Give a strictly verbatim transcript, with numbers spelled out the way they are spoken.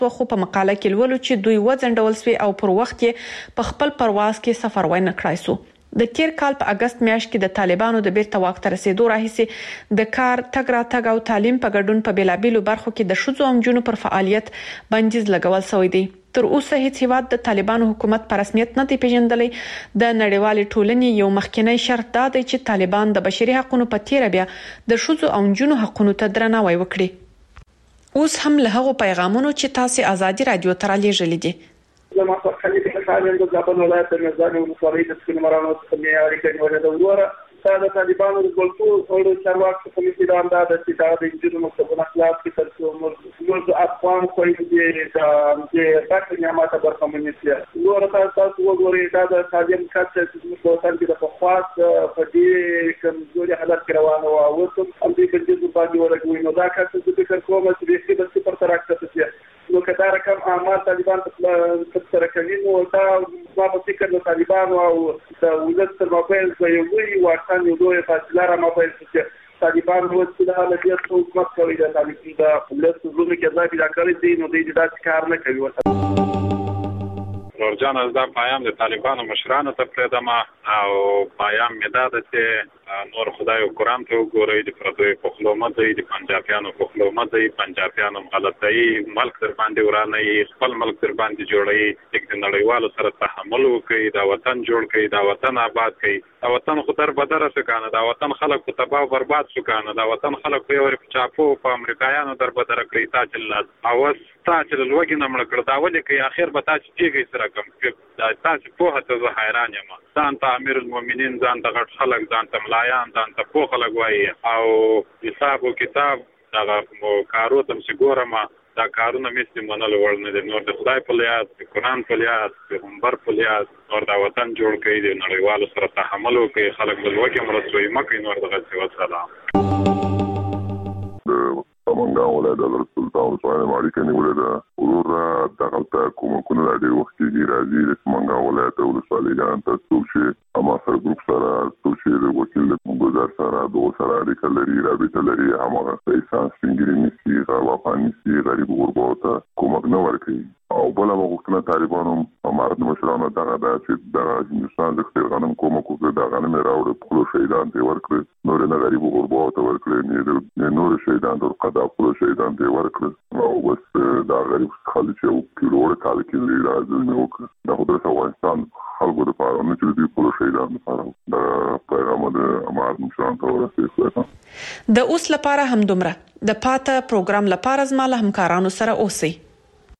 خو په مقاله کې لولو چې دوی وځنډول سوي او پر وخت یې په خپل پرواز کې سفر ونه کړای سو. د تیر کال په اگست میاشت کې د طالبانو د بیرته واک ته رسیدو راهیسې د کار تګ را تګ او تعلیم په ګډون په بیلابیلو برخو کې د ښځو او نجونو پر فعالیت بندیز لګول شوی دی. تر اوسه هیڅ هیواد د طالبانو حکومت په رسمیت نه دی پیژندلی. د نړیوالې ټولنې یو مخکنی شرط دا دی چې طالبان د بشري حقوقو په تیر بیا د ښځو او نجونو حقوقو ته درناوی وکړي. اوس هم له هغو پیغامونو چې تاسو آزادي رادیو ته رالیږلي دي. لما خليفه خالد د ځابل ولایت نظام ولسوالۍ د سپین مرانو څخه معیاري کړي د وروره دا د طالبانو د ګلټو او چارواکو کمیټې د اندازه چې دا د انجینرونو مستقبل اخلاق کې ترڅو موږ افغان کوی دي د د تاسو نعمت برخمنې سي وروره تاسو وګورئ دا د ساجم کاڅ چې موږ په تل کې د خواص په دې کمزوري حالت کې روانه او اوس هم دې په دې باندې ورګوي نو دا کاڅ چې فکر کوم چې د صفر تر راکته نو کدا رقم اعمال طالبان په سره کوي نو دا ما په فکر د طالبان او د ولادت تر موبایل په یو وی واکان یو دوه فاصله را موبایل چې طالبان نو چې د حالت یو حکومت کوي د طالبان د ولادت زونه کې ځای پیدا کړی دی نو دوی دا کار نه کوي. نورجان از دا پیام د طالبانو مشرانو ته پرېدم او پیام مې دا ده چې نور خدای او قرآن ته وګورئ د پردوی په خلو مه ځئ د پنجابیانو په خلو مه ځئ پنجابیانو غلطوي ملک در باندې ورانوي خپل ملک در باندې جوړوي د نړیوالو سره تحمل وکړئ دا وطن جوړ کړئ دا وطن آباد کړئ دا وطن خو در بدره شو کنه دا وطن خلک په تباہ او برباد شو کنه دا وطن خلک په یو چاپو په امریکایانو در بدره کړی تا چلل او تا چې لوګي نه مړ کړ دا ولې کې اخر به تا چې کېږي سره کوم دا تاسو په هڅه زه حیران یم ځان ته امیر المؤمنین ځان ته غټ خلک ځان ته ملایان ځان ته په خلک وایي او حساب او کتاب دا کارو تم چې ګورم دا کارونه مې منل وړ نه دي نور د خدای په لیاس د قرآن په لیاس د پیغمبر په لیاس نور دا وطن جوړ کړي د نړیوالو سره تحمل وکړي خلک بل وګي مرسوي مکه نور دغه څه وسلام منګا ولادت د سلطان سوال ماړي کني ولادت ورور دغلطه کوم کو نه ډېر وخت کې راځي د منګا ولادت او سوالي ځان ته څوشي اما سره ګروپ سره څوشي د وکیل د ګزار سره د سره اړیکه لري رابطه لري هغه پیسې څنګه نيسي غواړي نيسي غریب وربوته کوم نه ورکي او بل وختونه طالبانو امارت مشرانو دغه د چې د هندستان د خپل غنم کوم کو د غنم راوړ په شهیدان ته ورکړي نور نه غریب وربوته ورکړي نه نور شهیدان د قضا په شهیدان ته ورکړي او بس دا غریب خالي چې کیلوړ کال کې راځي نو دا خو د افغانستان خلکو لپاره نه چې د په شهیدان لپاره دا پیغام د امارت مشرانو ته ورسېږي. د اوس لپاره هم دومره د پاته پروګرام لپاره زما له همکارانو سره اوسئ.